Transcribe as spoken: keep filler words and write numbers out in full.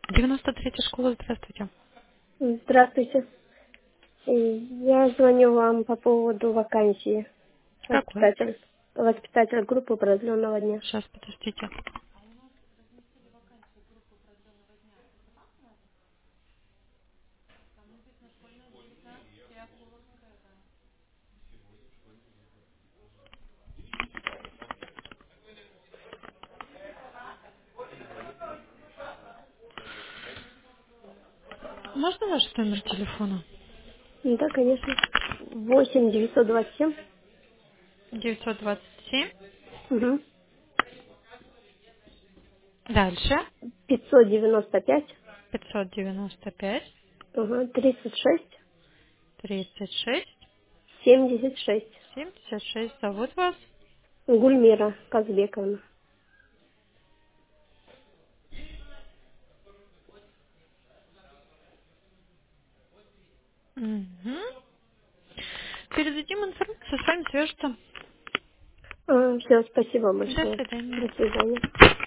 девяносто третья школа, здравствуйте. Здравствуйте. Э, Я звоню вам по поводу вакансии Какой? воспитатель, воспитатель группы продленного дня. Сейчас, подождите. Можно ваш номер телефона? Да, конечно. Восемь девятьсот двадцать семь. девятьсот двадцать семь. Угу. Дальше. пятьсот девяносто пять. пятьсот девяносто пять. Угу. тридцать шесть. тридцать шесть. семьдесят шесть. семьдесят шесть. Зовут вас? Гульмира Казбековна. Угу. Передадим информацию, с вами свяжется. Все, спасибо До большое. свидания. До свидания.